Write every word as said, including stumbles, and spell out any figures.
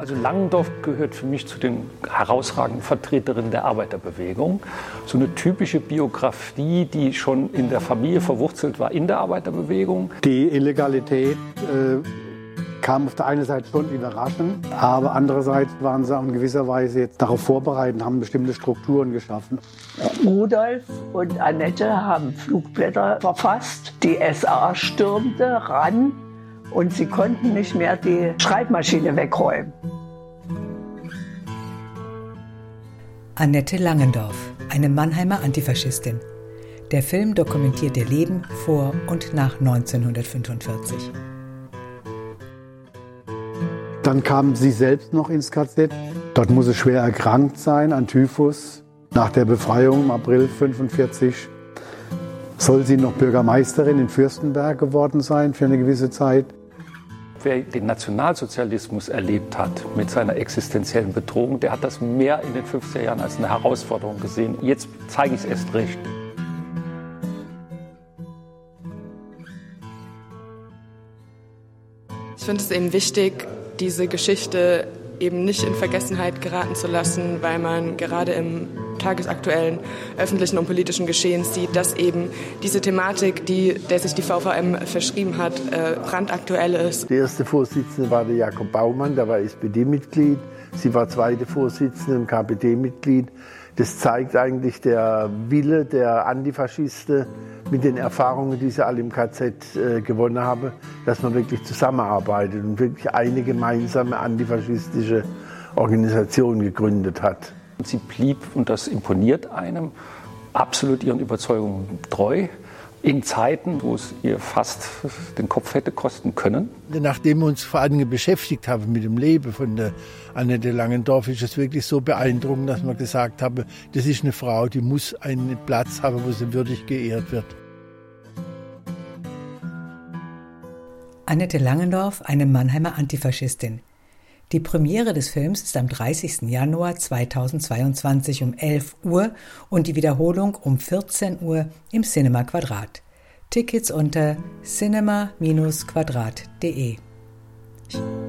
Also Langendorf gehört für mich zu den herausragenden Vertreterinnen der Arbeiterbewegung. So eine typische Biografie, die schon in der Familie verwurzelt war in der Arbeiterbewegung. Die Illegalität äh, kam auf der einen Seite schon überraschend, aber andererseits waren sie auch in gewisser Weise jetzt darauf vorbereitet und haben bestimmte Strukturen geschaffen. Rudolf und Annette haben Flugblätter verfasst. Die S A stürmte ran und sie konnten nicht mehr die Schreibmaschine wegräumen. Annette Langendorf, eine Mannheimer Antifaschistin. Der Film dokumentiert ihr Leben vor und nach neunzehnhundertfünfundvierzig. Dann kam sie selbst noch ins K Z. Dort muss sie schwer erkrankt sein an Typhus. Nach der Befreiung im April neunzehnhundertfünfundvierzig soll sie noch Bürgermeisterin in Fürstenberg geworden sein für eine gewisse Zeit. Wer den Nationalsozialismus erlebt hat mit seiner existenziellen Bedrohung, der hat das mehr in den fünfziger Jahren als eine Herausforderung gesehen. Jetzt zeige ich es erst recht. Ich finde es eben wichtig, diese Geschichte eben nicht in Vergessenheit geraten zu lassen, weil man gerade im tagesaktuellen öffentlichen und politischen Geschehen sieht, dass eben diese Thematik, die, der sich die V V M verschrieben hat, äh, brandaktuell ist. Der erste Vorsitzende war der Jakob Baumann, der war S P D-Mitglied. Sie war zweite Vorsitzende und K P D-Mitglied. Das zeigt eigentlich der Wille der Antifaschisten mit den Erfahrungen, die sie alle im K Z äh, gewonnen haben, dass man wirklich zusammenarbeitet und wirklich eine gemeinsame antifaschistische Organisation gegründet hat. Sie blieb, und das imponiert einem, absolut ihren Überzeugungen treu, in Zeiten, wo es ihr fast den Kopf hätte kosten können. Nachdem wir uns vor allem beschäftigt haben mit dem Leben von der Annette Langendorf, ist es wirklich so beeindruckend, dass wir gesagt haben, das ist eine Frau, die muss einen Platz haben, wo sie würdig geehrt wird. Annette Langendorf, eine Mannheimer Antifaschistin. Die Premiere des Films ist am dreißigsten Januar zweitausendzweiundzwanzig um elf Uhr und die Wiederholung um vierzehn Uhr im Cinema Quadrat. Tickets unter cinema Bindestrich quadrat punkt de.